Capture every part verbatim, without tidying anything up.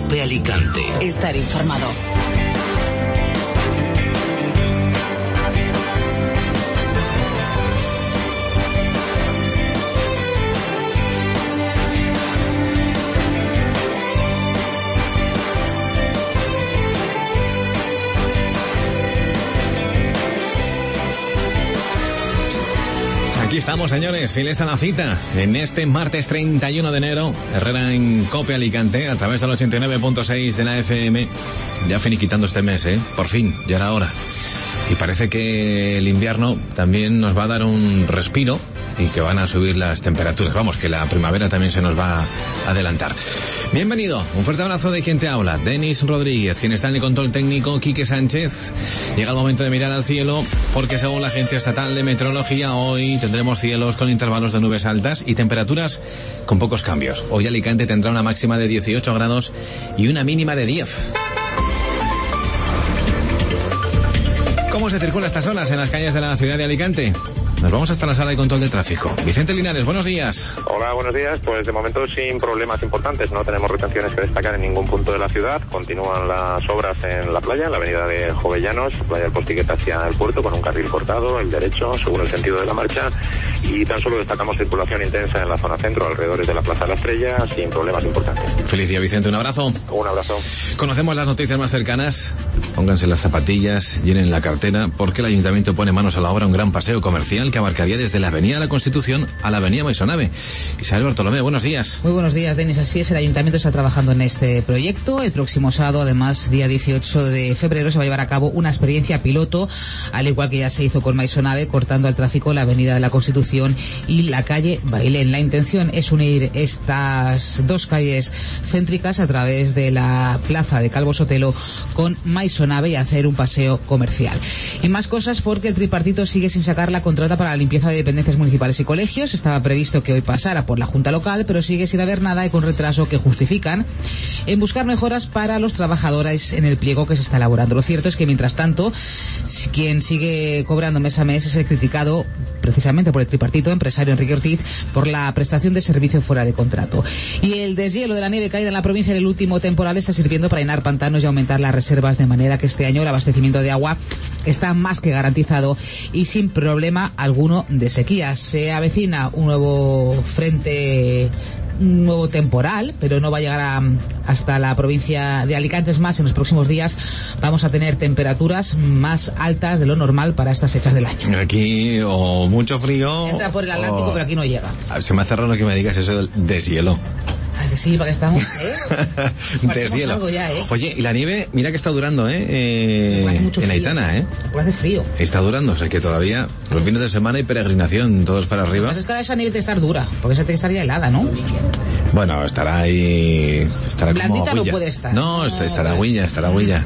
COPE Alicante. Estar informado. Aquí estamos, señores, fieles a la cita. En este martes treinta y uno de enero, Herrera en COPE Alicante, a través del ochenta y nueve punto seis de la F M. Ya finiquitando este mes, ¿eh? Por fin, ya era hora. Y parece que el invierno también nos va a dar un respiro y que van a subir las temperaturas. Vamos, que la primavera también se nos va a adelantar. Bienvenido, un fuerte abrazo de quien te habla, Denis Rodríguez, quien está en el control técnico, Quique Sánchez. Llega el momento de mirar al cielo, porque según la Agencia Estatal de Meteorología, hoy tendremos cielos con intervalos de nubes altas y temperaturas con pocos cambios. Hoy Alicante tendrá una máxima de dieciocho grados y una mínima de diez. ¿Cómo se circula estas horas en las calles de la ciudad de Alicante? Nos vamos hasta la sala de control de tráfico. Vicente Linares, buenos días. Hola, buenos días. Pues de momento sin problemas importantes. No tenemos retenciones que destacar en ningún punto de la ciudad. Continúan las obras en la playa, en la avenida de Jovellanos, playa del Postiqueta hacia el puerto, con un carril cortado, el derecho, según el sentido de la marcha. Y tan solo destacamos circulación intensa en la zona centro, alrededor de la Plaza de la Estrella, sin problemas importantes. Feliz día, Vicente. Un abrazo. Un abrazo. Conocemos las noticias más cercanas. Pónganse las zapatillas, llenen la cartera, porque el Ayuntamiento pone manos a la obra un gran paseo comercial que abarcaría desde la Avenida de la Constitución a la Avenida Maisonave. Isabel Bartolomé, buenos días. Muy buenos días, Denis. Así es, el Ayuntamiento está trabajando en este proyecto. El próximo sábado, además, día dieciocho de febrero, se va a llevar a cabo una experiencia piloto, al igual que ya se hizo con Maisonave, cortando al tráfico la Avenida de la Constitución y la calle Bailén. La intención es unir estas dos calles céntricas a través de la plaza de Calvo Sotelo con Maisonave y hacer un paseo comercial. Y más cosas, porque el tripartito sigue sin sacar la contrata para la limpieza de dependencias municipales y colegios. Estaba previsto que hoy pasara por la Junta Local, pero sigue sin haber nada y con retraso que justifican en buscar mejoras para los trabajadores en el pliego que se está elaborando. Lo cierto es que, mientras tanto, quien sigue cobrando mes a mes es el criticado precisamente por el tripartito empresario Enrique Ortiz por la prestación de servicio fuera de contrato. Y el deshielo de la nieve caída en la provincia en el último temporal está sirviendo para llenar pantanos y aumentar las reservas, de manera que este año el abastecimiento de agua está más que garantizado y sin problema alguno de sequía. Se avecina un nuevo frente, un nuevo temporal, pero no va a llegar a, hasta la provincia de Alicante. Es más, en los próximos días vamos a tener temperaturas más altas de lo normal para estas fechas del año. Aquí o mucho frío. Entra por el Atlántico, o... pero aquí no llega. Se me hace raro que me digas eso del deshielo. Ah, que sí, para que estamos, ¿eh? Deshielo. Algo ya, ¿eh? Oye, y la nieve, mira que está durando, ¿eh? eh hace mucho en frío. Aitana, ¿eh? Pues hace frío. Está durando, o sea que todavía los fines de semana hay peregrinación, todos para arriba. Lo que pasa es que ahora esa nieve tiene que estar dura, porque esa tiene que estar ya helada, ¿no? Bueno, estará ahí... Estará blandita como no puede estar. No, no estará vale. huilla, estará huilla.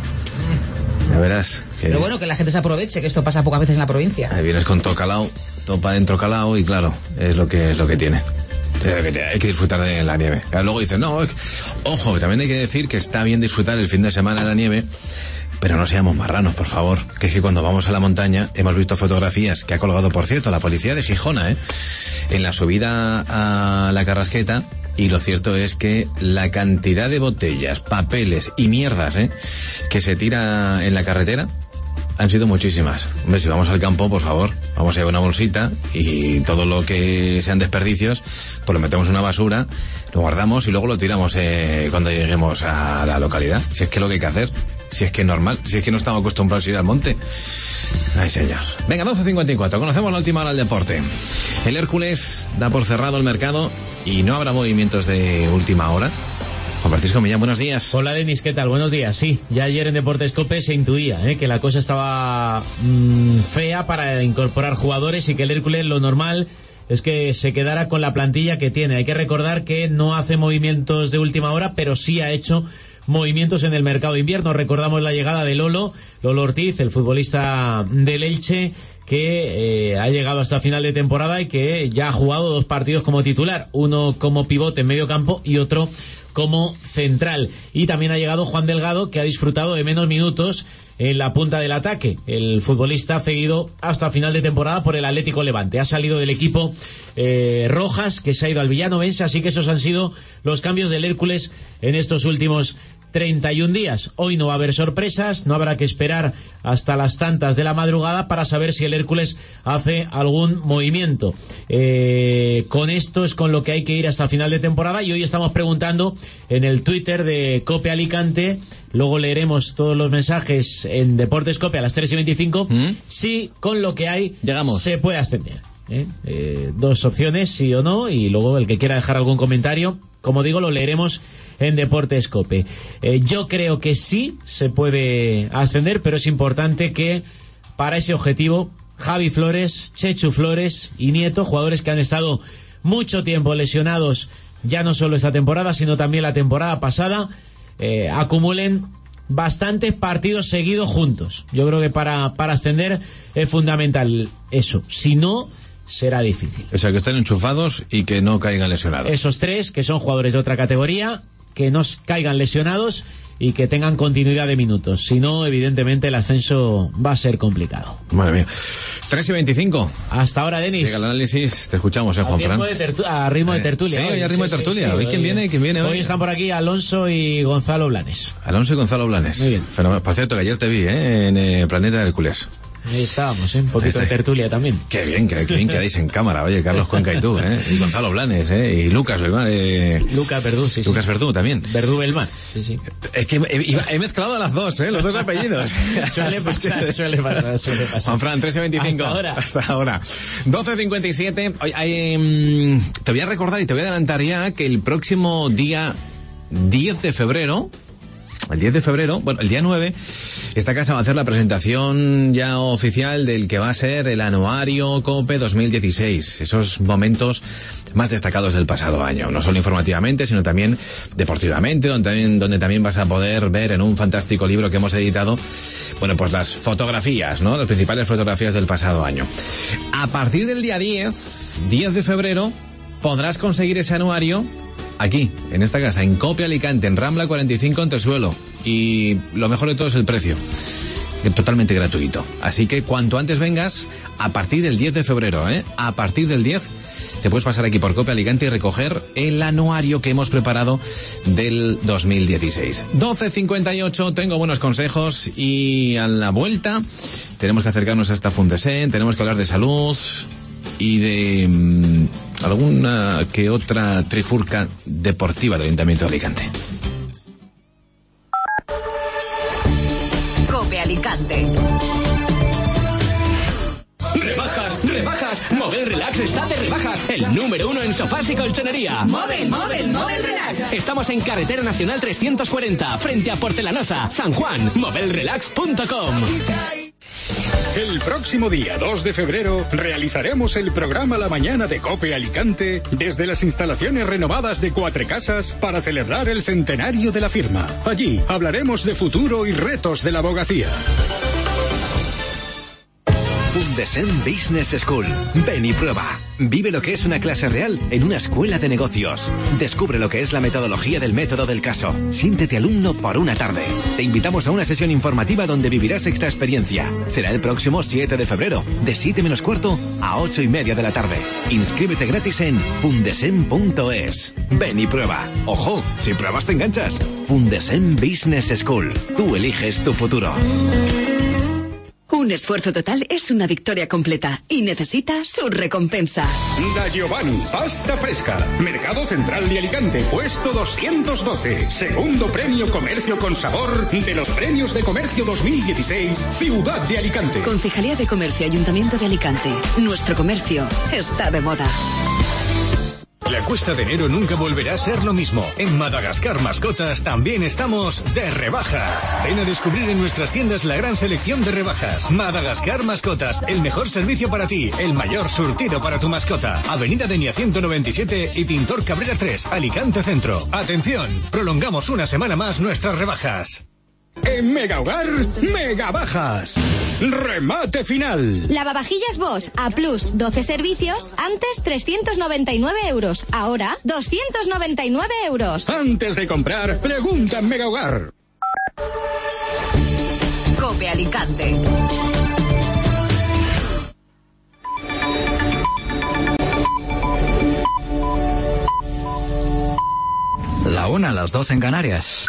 Ya verás. Que... Pero bueno, que la gente se aproveche, que esto pasa pocas veces en la provincia. Ahí vienes con todo calao, todo para adentro calao y claro, es lo que, es lo que tiene. Sí, hay que disfrutar de la nieve. Luego dicen, no, ojo, también hay que decir que está bien disfrutar el fin de semana de la nieve, pero no seamos marranos, por favor. Que es que cuando vamos a la montaña, hemos visto fotografías que ha colgado, por cierto, la policía de Gijona, ¿eh? En la subida a la Carrasqueta, y lo cierto es que la cantidad de botellas, papeles y mierdas, ¿eh? que se tira en la carretera, han sido muchísimas. Hombre, si vamos al campo, por favor, vamos a llevar una bolsita y todo lo que sean desperdicios, pues lo metemos en una basura, lo guardamos y luego lo tiramos eh, cuando lleguemos a la localidad. Si es que lo que hay que hacer, si es que es normal, si es que no estamos acostumbrados a ir al monte. Ay, señor. Venga, doce cincuenta y cuatro, conocemos la última hora del deporte. El Hércules da por cerrado el mercado y no habrá movimientos de última hora. Juan Francisco Millán, buenos días. Hola, Denis, ¿qué tal? Buenos días. Sí, ya ayer en Deportes Cope se intuía ¿eh? que la cosa estaba mmm, fea para incorporar jugadores y que el Hércules lo normal es que se quedara con la plantilla que tiene. Hay que recordar que no hace movimientos de última hora, pero sí ha hecho movimientos en el mercado de invierno. Recordamos la llegada de Lolo, Lolo Ortiz, el futbolista del Elche, que eh, ha llegado hasta final de temporada y que ya ha jugado dos partidos como titular, uno como pivote en medio campo y otro como central. Y también ha llegado Juan Delgado, que ha disfrutado de menos minutos en la punta del ataque. El futbolista cedido hasta final de temporada por el Atlético Levante. Ha salido del equipo eh, Rojas, que se ha ido al Villanovense, así que esos han sido los cambios del Hércules en estos últimos treinta y un días. Hoy no va a haber sorpresas, no habrá que esperar hasta las tantas de la madrugada para saber si el Hércules hace algún movimiento. Eh, con esto es con lo que hay que ir hasta final de temporada, y hoy estamos preguntando en el Twitter de COPE Alicante, luego leeremos todos los mensajes en Deportes COPE a las tres y veinticinco, ¿Mm? si con lo que hay llegamos, se puede ascender. ¿Eh? Eh, dos opciones, sí o no, y luego el que quiera dejar algún comentario, como digo, lo leeremos en Deportes COPE. Eh, yo creo que sí se puede ascender, pero es importante que para ese objetivo Javi Flores, Chechu Flores y Nieto, jugadores que han estado mucho tiempo lesionados, ya no solo esta temporada, sino también la temporada pasada, eh, acumulen bastantes partidos seguidos juntos. Yo creo que para, para ascender es fundamental eso. Si no, será difícil. O sea, que estén enchufados y que no caigan lesionados. Esos tres, que son jugadores de otra categoría, que no caigan lesionados y que tengan continuidad de minutos. Si no, evidentemente el ascenso va a ser complicado. Madre mía. tres y veinticinco. Hasta ahora, Denis. Llega el análisis, te escuchamos, ¿eh, Juan Fran? A ritmo de tertulia. Sí, hoy a ritmo de tertulia. Sí, sí, hoy quién viene, quién viene hoy. Hoy están por aquí Alonso y Gonzalo Blanes. Alonso y Gonzalo Blanes. Muy bien. Fenomenal. Por cierto, que ayer te vi, ¿eh? En eh, Planeta Hércules. Ahí estábamos, ¿eh? Un poquito de tertulia también. Qué bien, qué bien quedáis en cámara. Oye, Carlos Cuenca y tú, ¿eh? Y Gonzalo Blanes, ¿eh? Y Lucas Belmán. Eh... Lucas Verdú, sí, Lucas sí. Verdú también. Verdú Belmán, sí, sí. Es que he, he mezclado a las dos, ¿eh? Los dos apellidos. suele pasar, suele pasar, suele pasar. Juan Fran, tres y veinticinco. Hasta ahora. Hasta ahora. doce cincuenta y siete. Oye, hay, um, te voy a recordar y te voy a adelantar ya que el próximo día diez de febrero... El diez de febrero, bueno, el día nueve, esta casa va a hacer la presentación ya oficial del que va a ser el anuario COPE dos mil dieciséis. Esos momentos más destacados del pasado año. No solo informativamente, sino también deportivamente, donde también, donde también vas a poder ver en un fantástico libro que hemos editado, bueno, pues las fotografías, ¿no? Las principales fotografías del pasado año. A partir del día diez, diez de febrero, podrás conseguir ese anuario aquí, en esta casa, en COPE Alicante, en Rambla cuarenta y cinco, en Tesuelo. Y lo mejor de todo es el precio. Totalmente gratuito. Así que cuanto antes vengas, a partir del diez de febrero, ¿eh? A partir del diez, te puedes pasar aquí por COPE Alicante y recoger el anuario que hemos preparado del dos mil dieciséis. doce cincuenta y ocho, tengo buenos consejos y a la vuelta tenemos que acercarnos a esta Fundesen, tenemos que hablar de salud y de mmm, alguna que otra trifurca deportiva del Ayuntamiento de Alicante. COPE Alicante. Rebajas, rebajas. Movel Relax está de rebajas. El número uno en sofás y colchonería. Movel, Movel, Movel Relax. Estamos en Carretera Nacional trescientos cuarenta, frente a Porcelanosa, San Juan. movel relax punto com. El próximo día dos de febrero realizaremos el programa La Mañana de COPE Alicante desde las instalaciones renovadas de Cuatro Casas para celebrar el centenario de la firma. Allí hablaremos de futuro y retos de la abogacía. Fundesen Business School. Ven y prueba. Vive lo que es una clase real en una escuela de negocios. Descubre lo que es la metodología del método del caso. Siéntete alumno por una tarde. Te invitamos a una sesión informativa donde vivirás esta experiencia. Será el próximo siete de febrero, de siete menos cuarto a ocho y media de la tarde. Inscríbete gratis en fundesen punto es. Ven y prueba. Ojo, si pruebas te enganchas. Fundesen Business School. Tú eliges tu futuro. Un esfuerzo total es una victoria completa y necesita su recompensa. Da Giovanni, pasta fresca. Mercado Central de Alicante, puesto doscientos doce. Segundo premio Comercio con Sabor de los Premios de Comercio dos mil dieciséis, Ciudad de Alicante. Concejalía de Comercio, Ayuntamiento de Alicante. Nuestro comercio está de moda. La cuesta de enero nunca volverá a ser lo mismo. En Madagascar Mascotas también estamos de rebajas. Ven a descubrir en nuestras tiendas la gran selección de rebajas. Madagascar Mascotas, el mejor servicio para ti, el mayor surtido para tu mascota. Avenida Denia ciento noventa y siete y Pintor Cabrera tres, Alicante Centro. Atención, prolongamos una semana más nuestras rebajas. En Mega Hogar, mega bajas. Remate final. Lavavajillas Bosch A Plus, doce servicios, antes trescientos noventa y nueve euros, ahora doscientos noventa y nueve euros. Antes de comprar, pregunta en Mega Hogar. COPE Alicante. La una a las doce en Canarias.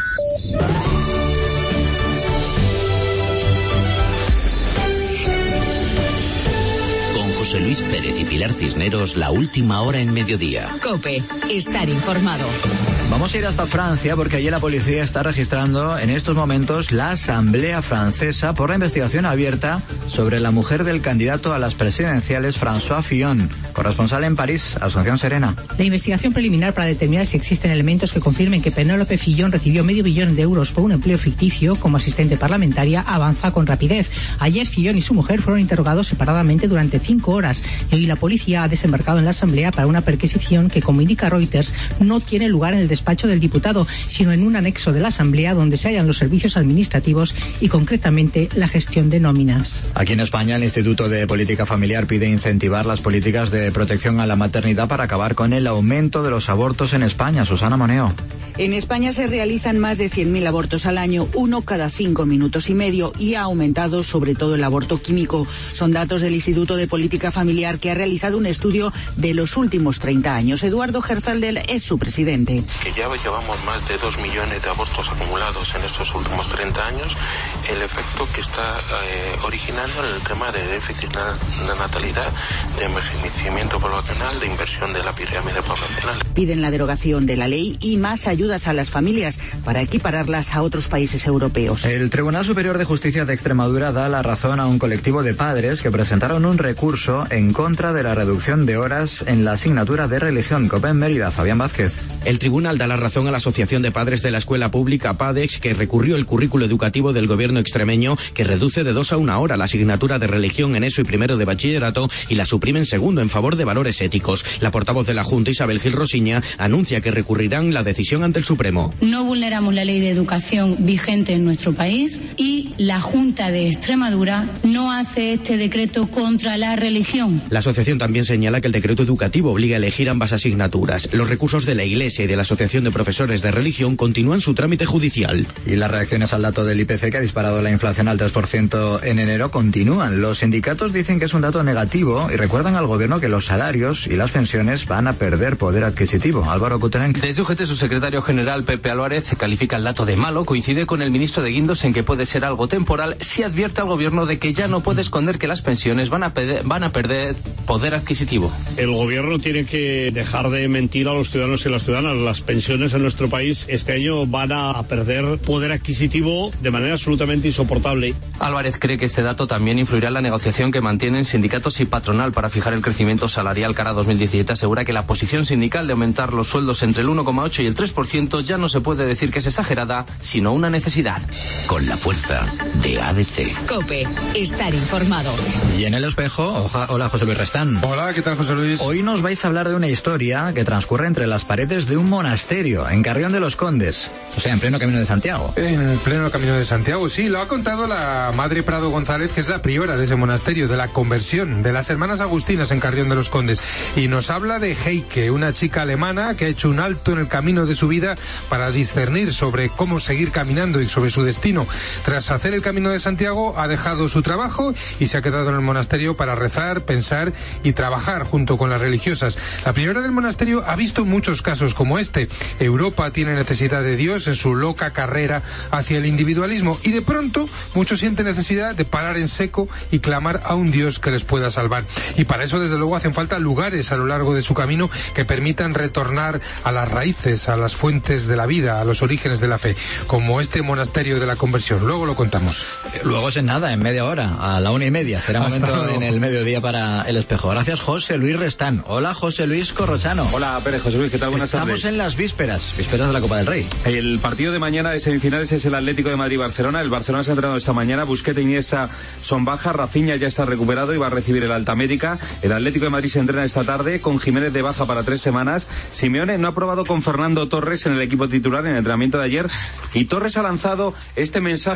José Luis Pérez y Pilar Cisneros, la última hora en mediodía. COPE, estar informado. Vamos a ir hasta Francia porque allí la policía está registrando en estos momentos la Asamblea Francesa por la investigación abierta sobre la mujer del candidato a las presidenciales François Fillon. Corresponsal en París, Asunción Serena. La investigación preliminar para determinar si existen elementos que confirmen que Penélope Fillon recibió medio billón de euros por un empleo ficticio como asistente parlamentaria avanza con rapidez. Ayer Fillon y su mujer fueron interrogados separadamente durante cinco horas y hoy la policía ha desembarcado en la Asamblea para una perquisición que, como indica Reuters, no tiene lugar en el despacho del diputado, sino en un anexo de la Asamblea donde se hallan los servicios administrativos y concretamente la gestión de nóminas. Aquí en España el Instituto de Política Familiar pide incentivar las políticas de protección a la maternidad para acabar con el aumento de los abortos en España. Susana Moneo. En España se realizan más de cien mil abortos al año, uno cada cinco minutos y medio, y ha aumentado sobre todo el aborto químico. Son datos del Instituto de Política Familiar, que ha realizado un estudio de los últimos treinta años. Eduardo Gerzaldel es su presidente. Que ya llevamos más de dos millones de abortos acumulados en estos últimos treinta años, el efecto que está eh, originando en el tema de déficit de natalidad, de envejecimiento poblacional, de inversión de la pirámide poblacional. Piden la derogación de la ley y más ayudas a las familias para equipararlas a otros países europeos. El Tribunal Superior de Justicia de Extremadura da la razón a un colectivo de padres que presentaron un recurso en contra de la reducción de horas en la asignatura de religión. COPE en Mérida, Fabián Vázquez. El tribunal da la razón a la Asociación de Padres de la Escuela Pública PADEX, que recurrió el currículo educativo del gobierno extremeño, que reduce de dos a una hora la asignatura de religión en ESO y primero de bachillerato y la suprime en segundo en favor de valores éticos. La portavoz de la Junta, Isabel Gil Rosiña, anuncia que recurrirán la decisión ante el Supremo. No vulneramos la ley de educación vigente en nuestro país y la Junta de Extremadura no hace este decreto contra la religión. La asociación también señala que el decreto educativo obliga a elegir ambas asignaturas. Los recursos de la Iglesia y de la Asociación de Profesores de Religión continúan su trámite judicial. Y las reacciones al dato del I P C, que ha disparado la inflación al tres por ciento en enero, continúan. Los sindicatos dicen que es un dato negativo y recuerdan al gobierno que los salarios y las pensiones van a perder poder adquisitivo. Álvaro Kuterenk. Desde U G T, su secretario general, Pepe Álvarez, califica el dato de malo. Coincide con el ministro de Guindos en que puede ser algo temporal. Sí advierte al gobierno de que ya no puede esconder que las pensiones van a, perder, van a perder poder adquisitivo. El gobierno tiene que dejar de mentir a los ciudadanos y las ciudadanas. Las pensiones en nuestro país este año van a perder poder adquisitivo de manera absolutamente insoportable. Álvarez cree que este dato también influirá en la negociación que mantienen sindicatos y patronal para fijar el crecimiento salarial cara a dos mil diecisiete. Asegura que la posición sindical de aumentar los sueldos entre el uno coma ocho y el tres por ciento ya no se puede decir que es exagerada, sino una necesidad. Con la fuerza de A D C. COPE, estar informado. Y en El Espejo, oja, hola José Luis Restán. Hola, ¿qué tal, José Luis? Hoy nos vais a hablar de una historia que transcurre entre las paredes de un monasterio en Carrión de los Condes, o sea, en pleno Camino de Santiago. En pleno Camino de Santiago, sí, lo ha contado la madre Prado González, que es la priora de ese monasterio, de la conversión de las hermanas agustinas en Carrión de los Condes, y nos habla de Heike, una chica alemana que ha hecho un alto en el camino de su vida para discernir sobre cómo seguir caminando y sobre su destino. Tras hacer el Camino de Santiago, ha dejado su trabajo y se ha quedado en el monasterio para rezar, pensar y trabajar junto con las religiosas. La priora del monasterio ha visto muchos casos como este. Europa tiene necesidad de Dios en su loca carrera hacia el individualismo, y de pronto muchos sienten necesidad de parar en seco y clamar a un Dios que les pueda salvar. Y para eso, desde luego, hacen falta lugares a lo largo de su camino que permitan retornar a las raíces, a las fuentes de la vida, a los orígenes de la fe, como este monasterio de la conversión. Luego lo contamos. Luego es en nada, en media hora, a la una y media. Será Hasta momento luego. En el mediodía para El Espejo. Gracias, José Luis Restán. Hola, José Luis Corrochano. Hola, Pérez, José Luis, ¿qué tal? Buenas Estamos tardes. Estamos en las vísperas, vísperas de la Copa del Rey. El partido de mañana de semifinales es el Atlético de Madrid-Barcelona. El Barcelona se ha entrenado esta mañana. Busquets e Iniesta son bajas. Rafinha ya está recuperado y va a recibir el alta médica. El Atlético de Madrid se entrena esta tarde con Jiménez de baja para tres semanas. Simeone no ha probado con Fernando Torres en el equipo titular en el entrenamiento de ayer, y Torres ha lanzado este mensaje sobre su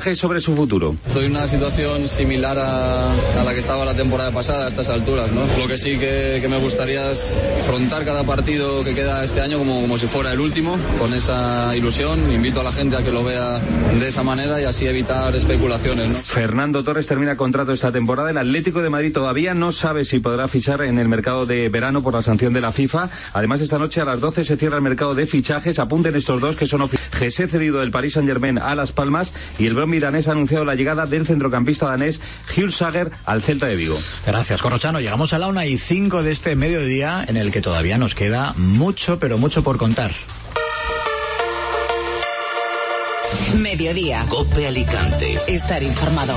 su futuro. Estoy en una situación similar a, a la que estaba la temporada pasada a estas alturas, ¿no? Lo que sí que, que me gustaría es afrontar cada partido que queda este año como, como si fuera el último, con esa ilusión. Invito a la gente a que lo vea de esa manera y así evitar especulaciones, ¿no? Fernando Torres termina contrato esta temporada. El Atlético de Madrid todavía no sabe si podrá fichar en el mercado de verano por la sanción de la FIFA. Además, esta noche a las doce se cierra el mercado de fichajes. Apunten estos dos que son oficiales. Jesse cedido del Paris Saint-Germain a Las Palmas y el Brøndby danés ha anunciado la llegada del centrocampista danés Jules Sager al Celta de Vigo. Gracias, Corrochano. Llegamos a la una y cinco de este mediodía en el que todavía nos queda mucho, pero mucho por contar. Mediodía. COPE Alicante. Estar informado.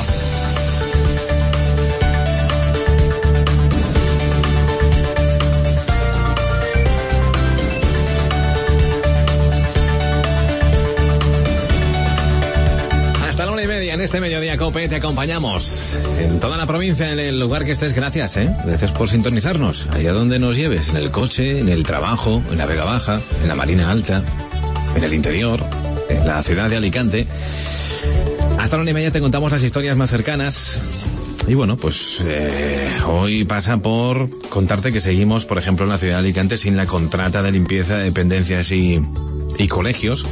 En este Mediodía COPE te acompañamos en toda la provincia, en el lugar que estés. Gracias, ¿eh? Gracias por sintonizarnos, allá donde nos lleves, en el coche, en el trabajo, en la Vega Baja, en la Marina Alta, en el interior, en la ciudad de Alicante. Hasta la una y media te contamos las historias más cercanas. Y bueno, pues eh, hoy pasa por contarte que seguimos, por ejemplo, en la ciudad de Alicante sin la contrata de limpieza de dependencias y, y colegios.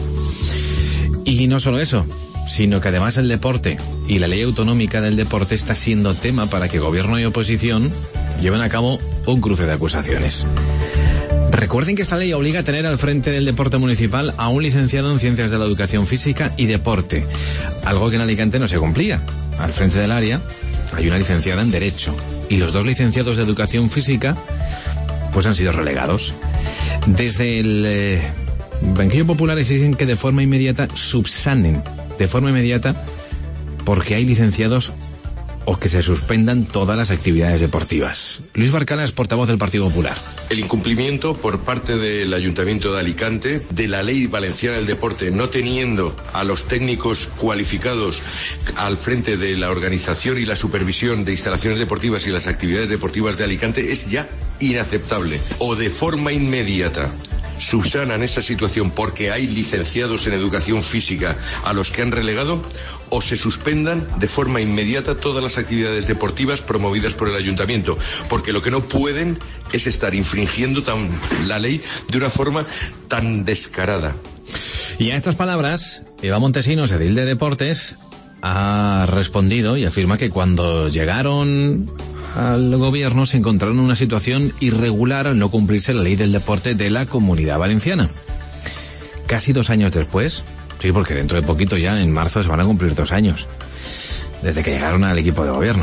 Y no solo eso, sino que además el deporte y la ley autonómica del deporte está siendo tema para que gobierno y oposición lleven a cabo un cruce de acusaciones. Recuerden que esta ley obliga a tener al frente del deporte municipal a un licenciado en Ciencias de la Educación Física y Deporte, algo que en Alicante no se cumplía. Al frente del área hay una licenciada en Derecho y los dos licenciados de Educación Física pues han sido relegados. Desde el eh, Banquillo Popular exigen que de forma inmediata subsanen de forma inmediata porque hay licenciados o que se suspendan todas las actividades deportivas. Luis Barcala es portavoz del Partido Popular. El incumplimiento por parte del Ayuntamiento de Alicante de la Ley Valenciana del Deporte, no teniendo a los técnicos cualificados al frente de la organización y la supervisión de instalaciones deportivas y las actividades deportivas de Alicante, es ya inaceptable. O de forma inmediata subsanan esa situación porque hay licenciados en educación física a los que han relegado, o se suspendan de forma inmediata todas las actividades deportivas promovidas por el ayuntamiento, porque lo que no pueden es estar infringiendo tan, la ley de una forma tan descarada. Y a estas palabras, Eva Montesinos, edil de Deportes, ha respondido y afirma que cuando llegaron al gobierno se encontraron en una situación irregular al no cumplirse la ley del deporte de la Comunidad Valenciana. Casi dos años después, sí, porque dentro de poquito ya, en marzo, se van a cumplir dos años, desde que llegaron al equipo de gobierno,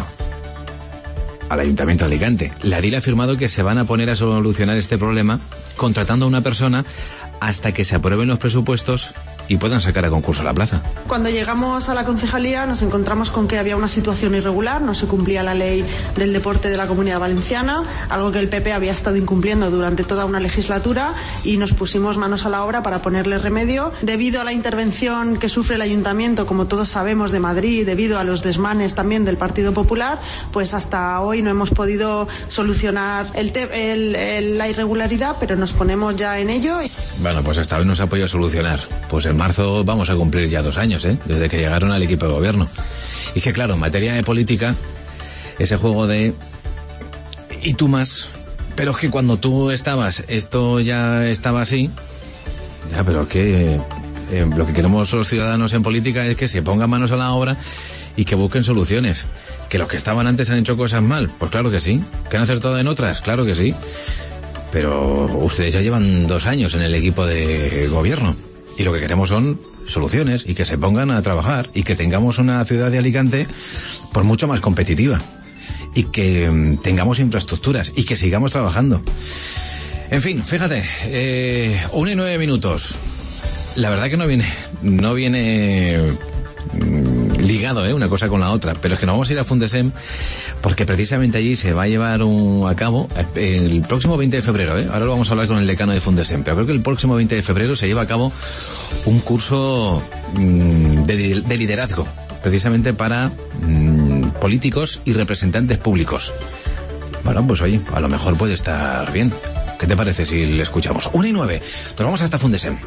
al Ayuntamiento de Alicante. La edil ha afirmado que se van a poner a solucionar este problema contratando a una persona hasta que se aprueben los presupuestos y puedan sacar a concurso la plaza. Cuando llegamos a la concejalía nos encontramos con que había una situación irregular, no se cumplía la ley del deporte de la Comunidad Valenciana, algo que el P P había estado incumpliendo durante toda una legislatura, y nos pusimos manos a la obra para ponerle remedio. Debido a la intervención que sufre el Ayuntamiento, como todos sabemos, de Madrid, debido a los desmanes también del Partido Popular, pues hasta hoy no hemos podido solucionar el te- el, el, la irregularidad, pero nos ponemos ya en ello. Bueno, pues hasta hoy no se ha podido solucionar. Pues en marzo vamos a cumplir ya dos años, ¿eh? Desde que llegaron al equipo de gobierno. Y que claro, en materia de política, ese juego de y tú más, pero es que cuando tú estabas, esto ya estaba así. Ya, pero es que eh, lo que queremos los ciudadanos en política es que se pongan manos a la obra y que busquen soluciones. Que los que estaban antes han hecho cosas mal, pues claro que sí. Que han acertado en otras, claro que sí. Pero ustedes ya llevan dos años en el equipo de gobierno y lo que queremos son soluciones y que se pongan a trabajar y que tengamos una ciudad de Alicante por mucho más competitiva y que tengamos infraestructuras y que sigamos trabajando. En fin, fíjate, eh, una y nueve minutos. La verdad que no viene, no viene ligado, ¿eh? Una cosa con la otra, pero es que nos vamos a ir a Fundesem porque precisamente allí se va a llevar un, a cabo el próximo veinte de febrero, ¿eh? Ahora lo vamos a hablar con el decano de Fundesem, pero creo que el próximo veinte de febrero se lleva a cabo un curso mmm, de, de liderazgo, precisamente para mmm, políticos y representantes públicos. Bueno, pues oye, a lo mejor puede estar bien. ¿Qué te parece si le escuchamos? Una y nueve, nos vamos hasta Fundesem.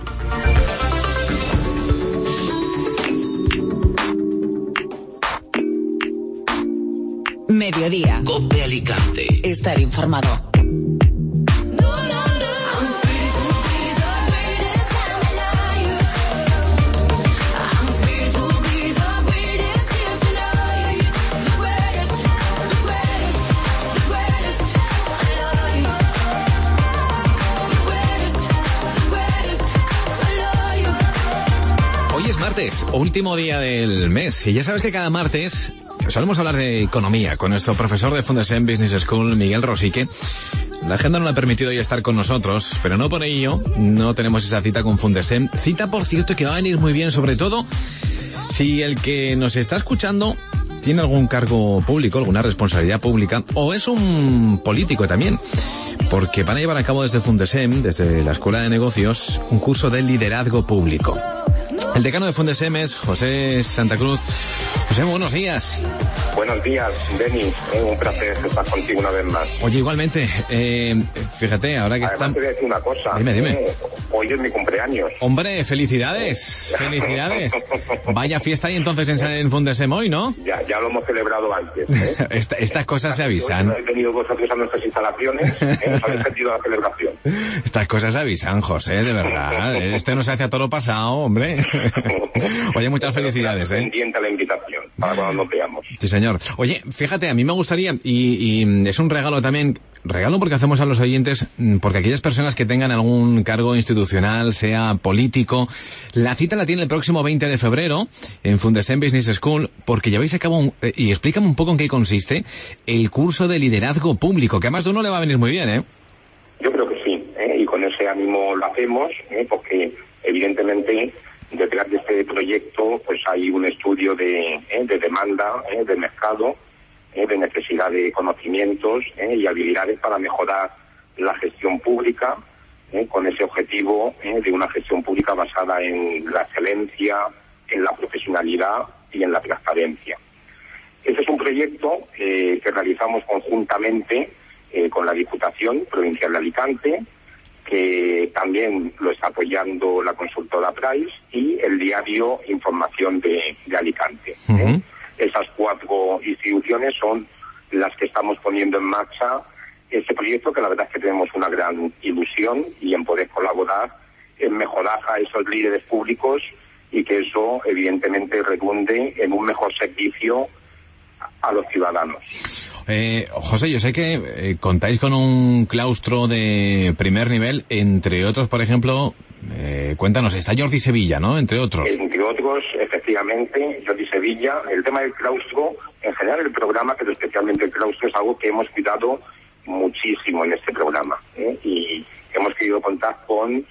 mediodía. COPE Alicante. Estar informado. Martes, último día del mes, y ya sabes que cada martes solemos hablar de economía con nuestro profesor de Fundesem Business School, Miguel Rosique. La agenda no le ha permitido hoy estar con nosotros, pero no por ello no tenemos esa cita con Fundesem. Cita, por cierto, que va a venir muy bien, sobre todo si el que nos está escuchando tiene algún cargo público, alguna responsabilidad pública, o es un político también, porque van a llevar a cabo desde Fundesem, desde la Escuela de Negocios, un curso de liderazgo público. El decano de Fundesem es José Santa Cruz. José, buenos días. Buenos días, Denis. Eh, un placer estar contigo una vez más. Oye, igualmente, eh, fíjate, ahora que Además, están... te voy a decir una cosa. Dime, dime. Eh, hoy es mi cumpleaños. Hombre, felicidades, felicidades. Vaya fiesta hay entonces en, en Fundesem hoy, ¿no? Ya, ya lo hemos celebrado antes. ¿eh? Esta, estas cosas se avisan. He venido vosotros a nuestras instalaciones, ¿eh? Os habéis sentido la celebración. Estas cosas se avisan, José, de verdad. Este no se hace a todo lo pasado, hombre. Oye, muchas felicidades, ¿eh? Pendiente a la invitación, para cuando nos veamos. Sí, señor. Oye, fíjate, a mí me gustaría, y, y es un regalo también, regalo porque hacemos a los oyentes, porque aquellas personas que tengan algún cargo institucional, sea político, la cita la tiene el próximo veinte de febrero en Fundesem Business School, porque lleváis a cabo, un, eh, y explícame un poco en qué consiste, el curso de liderazgo público, que a más de uno le va a venir muy bien, ¿eh? Yo creo que sí, ¿eh? Y con ese ánimo lo hacemos, ¿eh? Porque evidentemente detrás de este proyecto pues hay un estudio de, eh, de demanda, eh, de mercado, eh, de necesidad de conocimientos eh, y habilidades para mejorar la gestión pública, eh, con ese objetivo eh, de una gestión pública basada en la excelencia, en la profesionalidad y en la transparencia. Este es un proyecto eh, que realizamos conjuntamente eh, con la Diputación Provincial de Alicante, que también lo está apoyando la consultora Price y el diario Información de, de Alicante. Uh-huh. ¿eh? Esas cuatro instituciones son las que estamos poniendo en marcha este proyecto, que la verdad es que tenemos una gran ilusión y en poder colaborar en mejorar a esos líderes públicos y que eso evidentemente redunde en un mejor servicio a los ciudadanos. Eh, José, yo sé que eh, contáis con un claustro de primer nivel, entre otros, por ejemplo, eh, cuéntanos, está Jordi Sevilla, ¿no? Entre otros. Entre otros, efectivamente, Jordi Sevilla. El tema del claustro, en general el programa, pero especialmente el claustro, es algo que hemos cuidado muchísimo en este programa, ¿eh? Y hemos querido contar con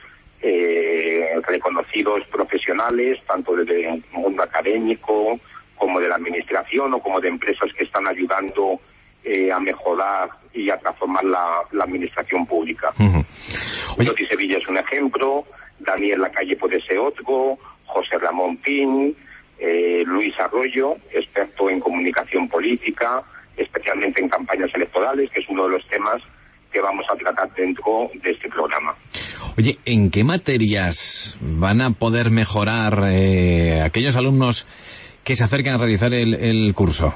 eh, reconocidos profesionales, tanto del mundo académico como de la administración o como de empresas que están ayudando Eh, a mejorar y a transformar la, la administración pública. Uh-huh. Jordi Sevilla es un ejemplo, Daniel Lacalle puede ser otro, José Ramón Pin, eh, Luis Arroyo, experto en comunicación política, especialmente en campañas electorales, que es uno de los temas que vamos a tratar dentro de este programa. Oye, ¿en qué materias van a poder mejorar eh, aquellos alumnos que se acercan a realizar el, el curso?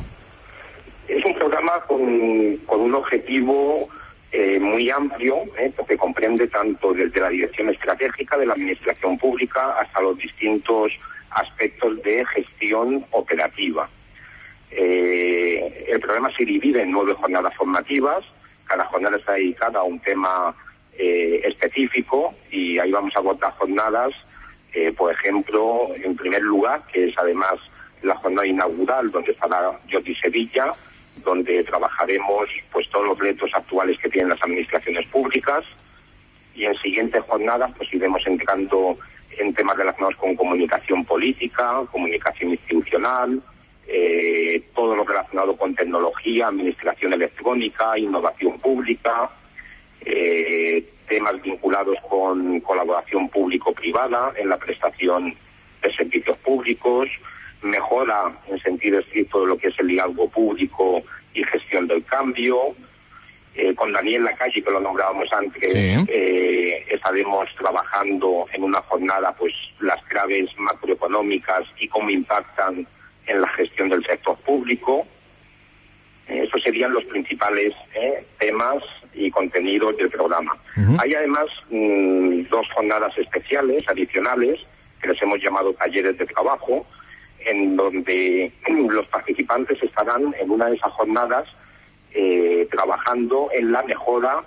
Es un programa con, con un objetivo eh, muy amplio, eh, porque comprende tanto desde la dirección estratégica de la administración pública hasta los distintos aspectos de gestión operativa. Eh, el programa se divide en nueve jornadas formativas, cada jornada está dedicada a un tema eh, específico y ahí vamos a abordar jornadas, eh, por ejemplo, en primer lugar, que es además la jornada inaugural donde estará Jordi Sevilla, donde trabajaremos pues todos los retos actuales que tienen las administraciones públicas, y en siguientes jornadas pues iremos entrando en temas relacionados con comunicación política, comunicación institucional, eh, todo lo relacionado con tecnología, administración electrónica, innovación pública, eh, temas vinculados con colaboración público-privada en la prestación de servicios públicos, mejora en sentido estricto de lo que es el liderazgo público y gestión del cambio. Eh, con Daniel Lacalle, que lo nombrábamos antes, sí. eh, estaremos trabajando en una jornada pues las claves macroeconómicas y cómo impactan en la gestión del sector público. Eh, esos serían los principales eh, temas y contenidos del programa. Uh-huh. Hay además mmm, dos jornadas especiales, adicionales, que les hemos llamado talleres de trabajo, en donde los participantes estarán en una de esas jornadas eh, trabajando en la mejora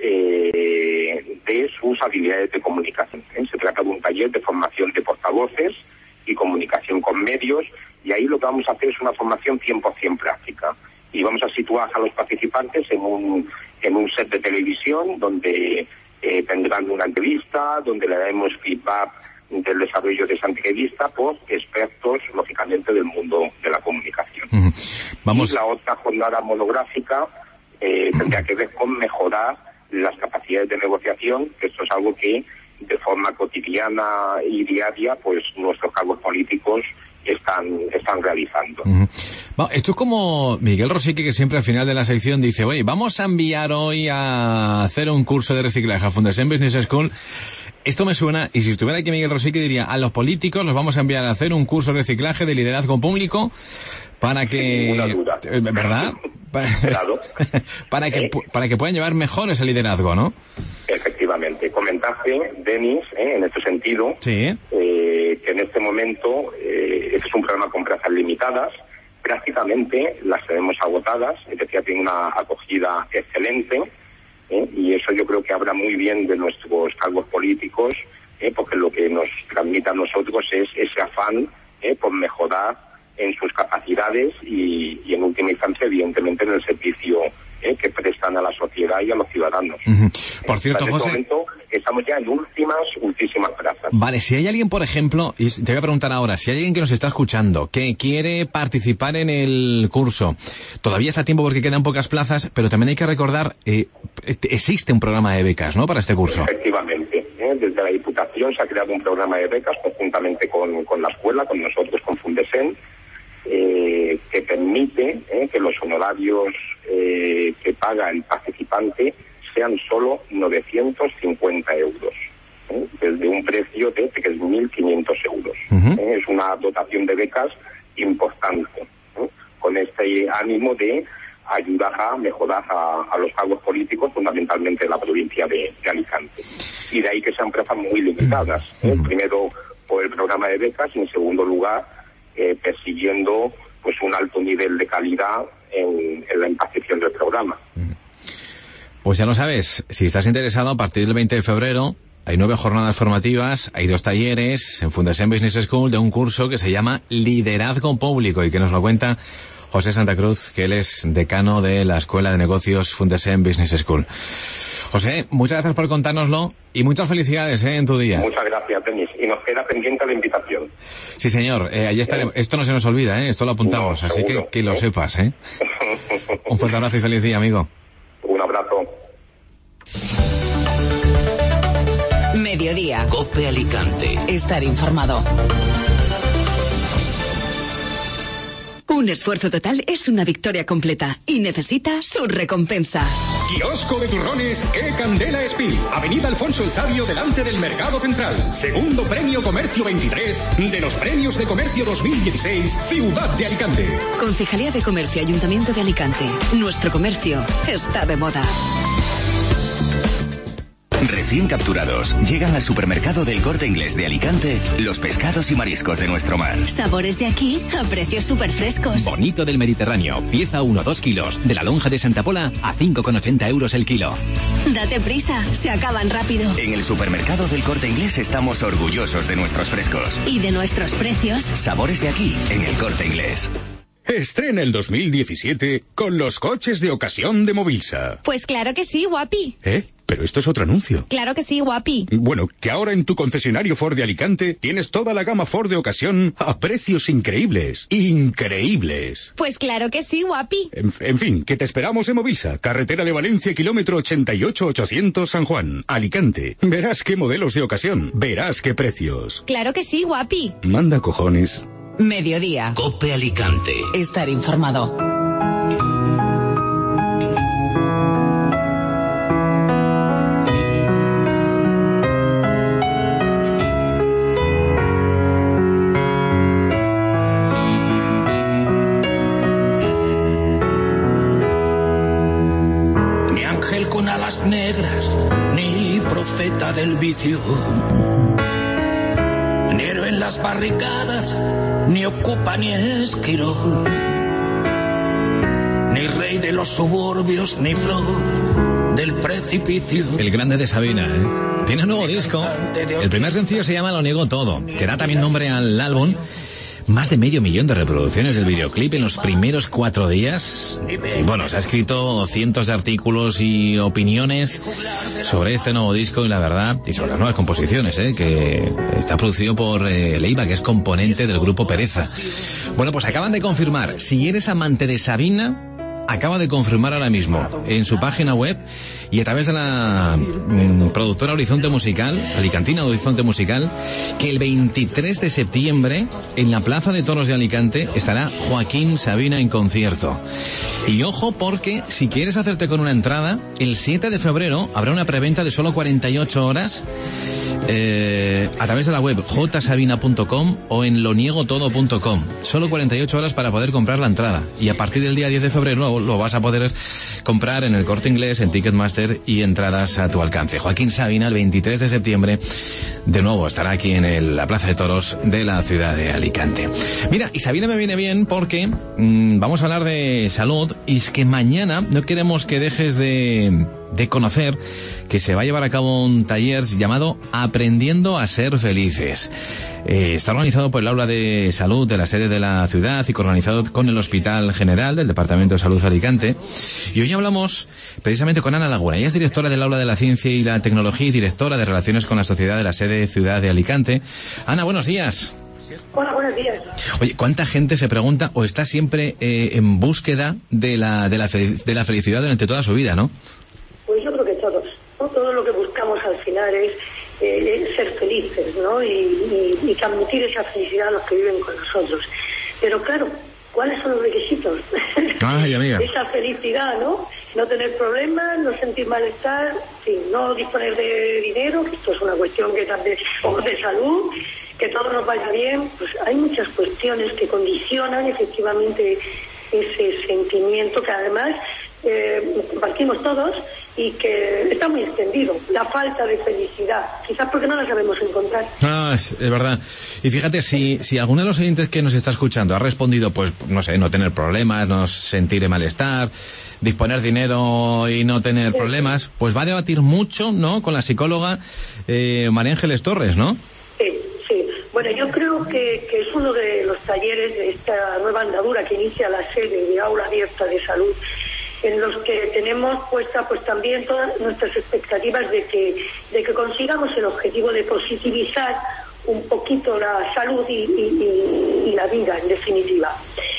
eh, de sus habilidades de comunicación. ¿eh? Se trata de un taller de formación de portavoces y comunicación con medios, y ahí lo que vamos a hacer es una formación cien por ciento práctica. Y vamos a situar a los participantes en un, en un set de televisión donde eh, tendrán una entrevista, donde le daremos feedback del desarrollo de esa entrevista por expertos, lógicamente, del mundo de la comunicación. Uh-huh. Vamos. Y la otra jornada monográfica eh, tendría que ver con mejorar las capacidades de negociación, que esto es algo que de forma cotidiana y diaria, pues nuestros cargos políticos están están realizando. Uh-huh. Bueno, esto es como Miguel Rosique, que siempre al final de la sección dice, oye, vamos a enviar hoy a hacer un curso de reciclaje a Fundación Business School. Esto me suena, y si estuviera aquí Miguel Rosique diría, a los políticos los vamos a enviar a hacer un curso de reciclaje de liderazgo público para que... duda. ¿Verdad? Para, claro. para, que, ¿Eh? para que puedan llevar mejor ese liderazgo, ¿no? Efectivamente. Comentaste, Denis, ¿eh? en este sentido, sí. eh, que en este momento eh, este es un programa con plazas limitadas. Prácticamente las tenemos agotadas, es decir, tiene una acogida excelente. ¿Eh? Y eso yo creo que habla muy bien de nuestros cargos políticos, ¿eh? porque lo que nos transmite a nosotros es ese afán ¿eh? por mejorar en sus capacidades y, y en última instancia, evidentemente, en el servicio ¿eh? que prestan a la sociedad y a los ciudadanos. Uh-huh. Por cierto, en este José... momento estamos ya en últimas, últimas plazas. Vale, si hay alguien, por ejemplo, y te voy a preguntar ahora, si hay alguien que nos está escuchando, que quiere participar en el curso, todavía está a tiempo porque quedan pocas plazas, pero también hay que recordar, eh, existe un programa de becas, ¿no?, para este curso. Efectivamente. ¿eh? Desde la Diputación se ha creado un programa de becas conjuntamente con, con la escuela, con nosotros, con Fundesen, eh, que permite eh, que los honorarios eh, que paga el participante sean solo novecientos cincuenta euros, ¿eh? desde un precio de tres mil quinientos euros. Uh-huh. ¿eh? Es una dotación de becas importante, ¿eh? con este ánimo de ayudar a mejorar a, a los cargos políticos, fundamentalmente de la provincia de, de Alicante. Y de ahí que sean plazas muy limitadas. ¿eh? Uh-huh. Primero, por el programa de becas, y en segundo lugar, eh, persiguiendo pues un alto nivel de calidad en, en la impartición del programa. Uh-huh. Pues ya lo sabes, si estás interesado, a partir del veinte de febrero hay nueve jornadas formativas, hay dos talleres en Fundación Business School de un curso que se llama Liderazgo Público y que nos lo cuenta José Santa Cruz, que él es decano de la Escuela de Negocios Fundación Business School. José, muchas gracias por contárnoslo y muchas felicidades ¿eh? en tu día. Muchas gracias, Denis. Y nos queda pendiente la invitación. Sí, señor. Eh, allí estaremos. Esto no se nos olvida, ¿eh? Esto lo apuntamos, no, así que que lo sepas. ¿eh? Un fuerte abrazo y feliz día, amigo. Un abrazo. Mediodía. COPE Alicante. Estar informado. Un esfuerzo total es una victoria completa y necesita su recompensa. Kiosco de turrones E Candela Speed, Avenida Alfonso el Sabio, delante del Mercado Central. Segundo Premio Comercio veintitrés de los Premios de Comercio dos mil dieciséis, Ciudad de Alicante. Concejalía de Comercio, Ayuntamiento de Alicante. Nuestro comercio está de moda. Recién capturados, llegan al supermercado del Corte Inglés de Alicante los pescados y mariscos de nuestro mar. Sabores de aquí a precios súper frescos. Bonito del Mediterráneo, pieza uno a dos kilos, de la lonja de Santa Pola a cinco con ochenta euros el kilo. Date prisa, se acaban rápido. En el supermercado del Corte Inglés estamos orgullosos de nuestros frescos. Y de nuestros precios. Sabores de aquí, en el Corte Inglés. Estrena el dos mil diecisiete con los coches de ocasión de Movilsa. Pues claro que sí, guapi. ¿Eh? Pero esto es otro anuncio. Claro que sí, guapi. Bueno, que ahora en tu concesionario Ford de Alicante tienes toda la gama Ford de ocasión a precios increíbles. ¡Increíbles! Pues claro que sí, guapi. En, en fin, que te esperamos en Movilsa, carretera de Valencia, kilómetro ochenta y ocho ochocientos San Juan, Alicante. Verás qué modelos de ocasión, verás qué precios. Claro que sí, guapi. Manda cojones. Mediodía. COPE Alicante. Estar informado. con alas negras, ni profeta del vicio, ni héroe en las barricadas, ni ocupa ni esquirol, ni rey de los suburbios, ni flor del precipicio. El grande de Sabina, ¿eh? Tiene un nuevo disco. El primer sencillo se llama Lo niego todo, que da también nombre al álbum. Más de medio millón de reproducciones del videoclip en los primeros cuatro días. Y bueno, se ha escrito cientos de artículos y opiniones sobre este nuevo disco y la verdad, y sobre las nuevas composiciones, ¿eh? Que está producido por eh, Leiva, que es componente del grupo Pereza. Bueno, pues acaban de confirmar, si eres amante de Sabina, acaba de confirmar ahora mismo en su página web y a través de la mmm, productora Horizonte Musical, alicantina Horizonte Musical, que el veintitrés de septiembre en la Plaza de Toros de Alicante estará Joaquín Sabina en concierto. Y ojo, porque si quieres hacerte con una entrada, el siete de febrero habrá una preventa de solo cuarenta y ocho horas eh, a través de la web j sabina punto com o en lo niego todo punto com. Solo cuarenta y ocho horas para poder comprar la entrada. Y a partir del día diez de febrero lo vas a poder comprar en el Corte Inglés, en Ticketmaster y entradas a tu alcance. Joaquín Sabina, el veintitrés de septiembre, de nuevo estará aquí en el, la Plaza de Toros de la ciudad de Alicante. Mira, y Sabina me viene bien porque mmm, vamos a hablar de salud, y es que mañana no queremos que dejes de, de conocer que se va a llevar a cabo un taller llamado Aprendiendo a ser felices. Eh, está organizado por el Aula de Salud de la sede de la ciudad y coorganizado con el Hospital General del Departamento de Salud Alicante. Y hoy hablamos precisamente con Ana Laguna. Ella es directora del Aula de la Ciencia y la Tecnología y directora de Relaciones con la Sociedad de la sede Ciudad de Alicante. Ana, buenos días. Hola, buenos días. Oye, ¿cuánta gente se pregunta o está siempre eh, en búsqueda de la, de, la fel- de la felicidad durante toda su vida, no? Pues yo creo que todos, ¿no? Todo lo que buscamos al final es eh, ser felices, ¿no? Y, y, y transmitir esa felicidad a los que viven con nosotros. Pero claro, ¿cuáles son los requisitos? Ay, amiga. Esa felicidad, ¿no? No tener problemas, no sentir malestar, sí, no disponer de dinero, que esto es una cuestión que también, o de salud, que todo nos vaya bien. Pues hay muchas cuestiones que condicionan efectivamente ese sentimiento que además eh, compartimos todos y que está muy extendido, la falta de felicidad, quizás porque no la sabemos encontrar. Ah, es, es verdad. Y fíjate, si, si alguno de los oyentes que nos está escuchando ha respondido, pues, no sé, no tener problemas, no sentir malestar, disponer dinero y no tener sí. problemas, pues va a debatir mucho, ¿no?, con la psicóloga eh, María Ángeles Torres, ¿no? Sí, sí. Bueno, yo creo que, que es uno de los talleres de esta nueva andadura que inicia la sede de Aula Abierta de Salud, en los que tenemos puesta pues también todas nuestras expectativas de que de que consigamos el objetivo de positivizar un poquito la salud y, y, y la vida, en definitiva.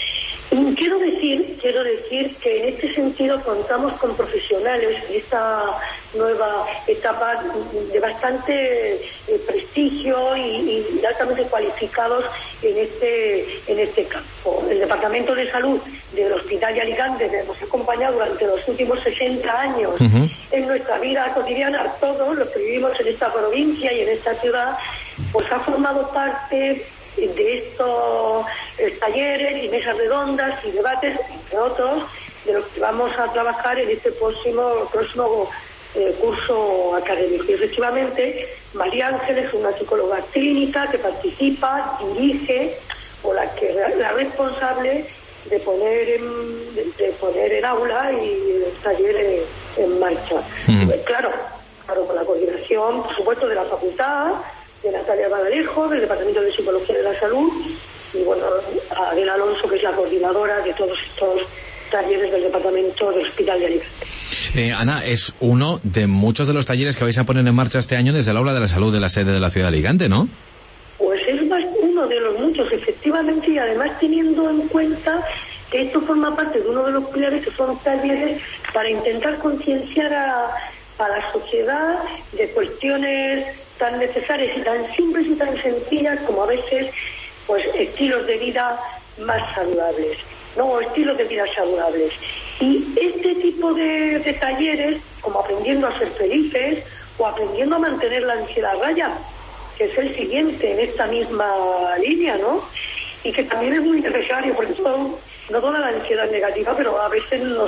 Quiero decir, quiero decir que en este sentido contamos con profesionales en esta nueva etapa de bastante eh, prestigio y, y altamente cualificados en este en este campo. El Departamento de Salud del Hospital de Alicante, que nos ha acompañado durante los últimos sesenta años uh-huh. en nuestra vida cotidiana, todos los que vivimos en esta provincia y en esta ciudad, pues ha formado parte de estos eh, talleres y mesas redondas y debates, entre otros, de los que vamos a trabajar en este próximo próximo eh, curso académico. Y efectivamente, María Ángeles es una psicóloga clínica que participa, dirige, o la que la responsable de poner en, de, de poner en aula y el taller en, en marcha. Mm. Pues claro, claro, con la coordinación, por supuesto, de la facultad, de Natalia Badalejo, del Departamento de Psicología de la Salud, y bueno, a Adela Alonso, que es la coordinadora de todos estos talleres del Departamento del Hospital de Alicante. Eh, Ana, es uno de muchos de los talleres que vais a poner en marcha este año desde el Aula de la Salud de la sede de la ciudad de Alicante, ¿no? Pues es más uno de los muchos, efectivamente, y además teniendo en cuenta que esto forma parte de uno de los pilares que son talleres para intentar concienciar a, a la sociedad de cuestiones tan necesarias y tan simples y tan sencillas como a veces pues estilos de vida más saludables, no estilos de vida saludables. Y este tipo de, de talleres, como aprendiendo a ser felices o aprendiendo a mantener la ansiedad a raya, que es el siguiente en esta misma línea, ¿no? Y que también es muy necesario, porque todo, no toda la ansiedad es negativa, pero a veces nos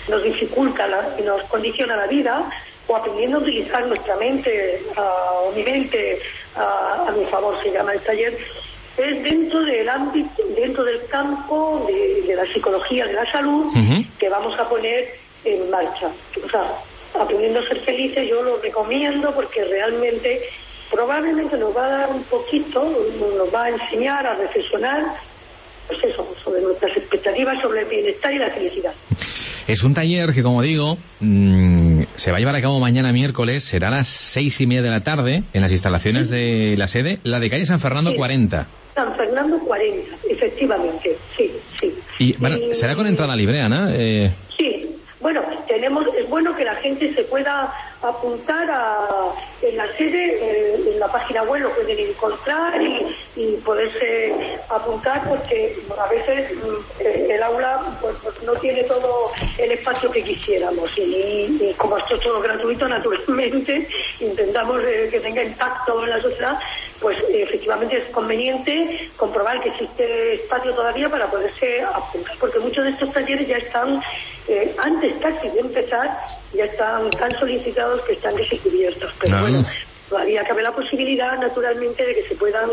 nos dificulta la, y nos condiciona la vida, o aprendiendo a utilizar nuestra mente, uh, o mi mente uh, a mi favor, se llama el taller, es dentro del ámbito, dentro del campo de, de la psicología de la salud, uh-huh, que vamos a poner en marcha. O sea, aprendiendo a ser felices, yo lo recomiendo porque realmente probablemente nos va a dar un poquito, nos va a enseñar a reflexionar, pues eso, sobre nuestras expectativas sobre el bienestar y la felicidad. Es un taller que, como digo, mmm, se va a llevar a cabo mañana miércoles, será a las seis y media de la tarde, en las instalaciones sí. de la sede, la de calle San Fernando sí. cuarenta. San Fernando cuarenta, efectivamente, sí, sí. Y, bueno, y será con entrada libre, Ana. Eh... Sí. Bueno, tenemos, es bueno que la gente se pueda apuntar a, en la sede, eh, en la página web lo pueden encontrar y, y poderse apuntar porque a veces eh, el aula pues, pues no tiene todo el espacio que quisiéramos y, y como esto es todo gratuito, naturalmente intentamos eh, que tenga impacto en la sociedad, pues eh, efectivamente es conveniente comprobar que existe espacio todavía para poderse apuntar, porque muchos de estos talleres ya están Eh, antes casi de empezar ya están tan solicitados que están casi cubiertos, pero claro. Bueno, todavía cabe la posibilidad naturalmente de que se puedan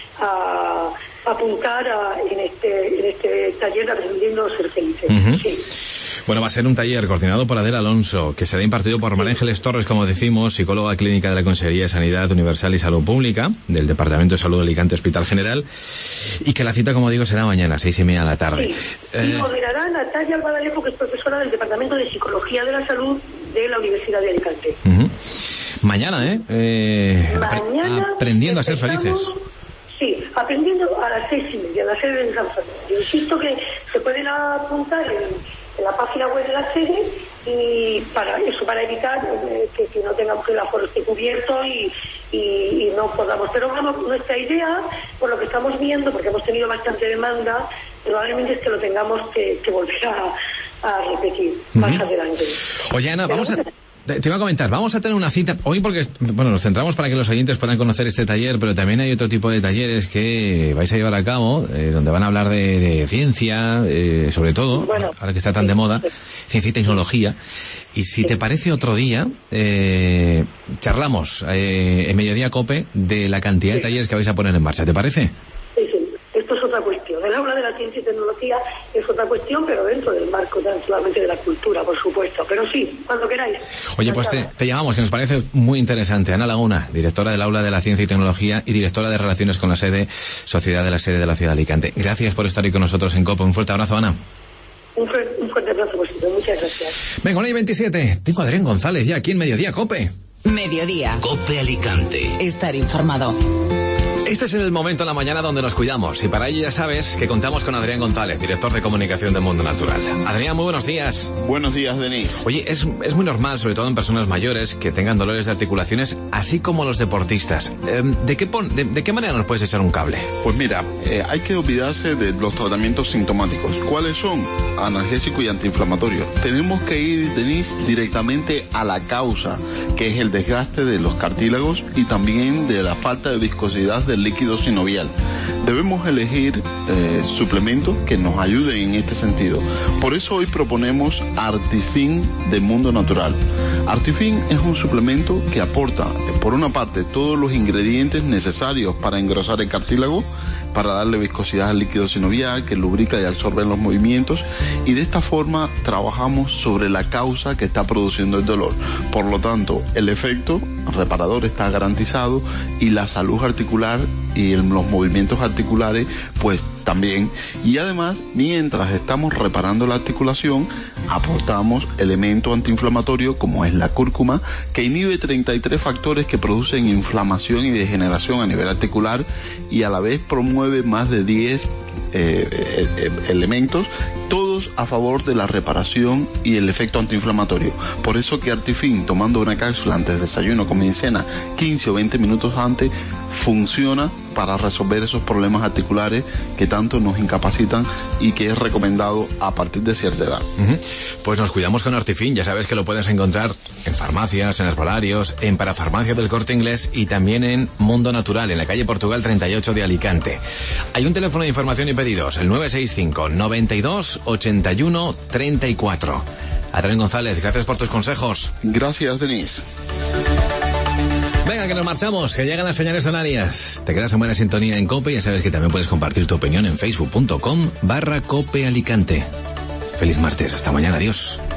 a, apuntar a, en este en este taller aprendiendo a ser felices. Uh-huh. Sí. Bueno, va a ser un taller coordinado por Adela Alonso, que será impartido por María Ángeles Torres, como decimos, psicóloga clínica de la Consejería de Sanidad Universal y Salud Pública, del Departamento de Salud de Alicante Hospital General, y que la cita, como digo, será mañana, a seis y media de la tarde. Sí. Eh... Y moderará Natalia Albadalejo, que es profesora del Departamento de Psicología de la Salud de la Universidad de Alicante. Uh-huh. Mañana, ¿eh? eh mañana aprendiendo a ser felices. Sí, aprendiendo a las seis y media, a la sede de San Fernando. Yo insisto que se pueden apuntar en... en la página web de la sede y para eso, para evitar eh, que, que no tengamos que el aforo esté cubierto y, y, y no podamos. Pero vamos, nuestra idea, por lo que estamos viendo, porque hemos tenido bastante demanda, probablemente es que lo tengamos que, que volver a, a repetir uh-huh. más adelante. Oye, Ana, vamos a... Te, te iba a comentar, vamos a tener una cita hoy porque, bueno, nos centramos para que los oyentes puedan conocer este taller, pero también hay otro tipo de talleres que vais a llevar a cabo, eh, donde van a hablar de, de ciencia, eh, sobre todo, bueno, ahora que está tan sí, de moda, sí. ciencia y tecnología. Y si sí. te parece otro día, eh, charlamos eh, en Mediodía COPE de la cantidad sí. de talleres que vais a poner en marcha, ¿te parece? Sí, sí, esto es otra cuestión. El aula de la ciencia y tecnología es otra cuestión, pero dentro del marco tan solamente de la cultura, por supuesto. Pero sí, cuando queráis. Oye, pues te, te llamamos, que nos parece muy interesante. Ana Laguna, directora del aula de la ciencia y tecnología y directora de relaciones con la sede, Sociedad de la Sede de la Ciudad de Alicante. Gracias por estar hoy con nosotros en COPE. Un fuerte abrazo, Ana. Un fuerte, un fuerte abrazo, vosotros. Muchas gracias. Venga, una y veintisiete. Tengo a Adrián González ya aquí en Mediodía COPE. Mediodía. COPE Alicante. Estar informado. Este es el momento en la mañana donde nos cuidamos y para ello ya sabes que contamos con Adrián González, director de comunicación de Mundo Natural. Adrián, muy buenos días. Buenos días, Denis. Oye, es, es muy normal, sobre todo en personas mayores, que tengan dolores de articulaciones, así como los deportistas. Eh, ¿de, qué pon, de, ¿De qué manera nos puedes echar un cable? Pues mira, eh, hay que olvidarse de los tratamientos sintomáticos. ¿Cuáles son? Analgésico y antiinflamatorio. Tenemos que ir, Denis, directamente a la causa, que es el desgaste de los cartílagos y también de la falta de viscosidad del líquido sinovial. Debemos elegir eh, suplementos que nos ayuden en este sentido. Por eso hoy proponemos Artifin de Mundo Natural. Artifin es un suplemento que aporta, por una parte, todos los ingredientes necesarios para engrosar el cartílago, para darle viscosidad al líquido sinovial que lubrica y absorbe los movimientos, y de esta forma trabajamos sobre la causa que está produciendo el dolor. Por lo tanto, el efecto reparador está garantizado y la salud articular y el, los movimientos articulares pues también. Y además, mientras estamos reparando la articulación, aportamos elemento antiinflamatorio como es la cúrcuma, que inhibe treinta y tres factores que producen inflamación y degeneración a nivel articular y a la vez promueve más de diez eh, eh, elementos, todos a favor de la reparación y el efecto antiinflamatorio. Por eso que Artifin, tomando una cápsula antes del desayuno con medicina quince o veinte minutos antes, funciona para resolver esos problemas articulares que tanto nos incapacitan y que es recomendado a partir de cierta edad. Uh-huh. Pues nos cuidamos con Artifin, ya sabes que lo puedes encontrar en farmacias, en herbolarios, en Parafarmacia del Corte Inglés y también en Mundo Natural, en la calle Portugal treinta y ocho de Alicante. Hay un teléfono de información y pedidos, el nueve seis cinco, noventa y dos, ochenta y uno, treinta y cuatro. Adrián González, gracias por tus consejos. Gracias, Denis. Venga, que nos marchamos, que llegan las señales horarias. Te quedas en buena sintonía en COPE y ya sabes que también puedes compartir tu opinión en facebook punto com barra COPE Alicante. Feliz martes, hasta mañana, adiós.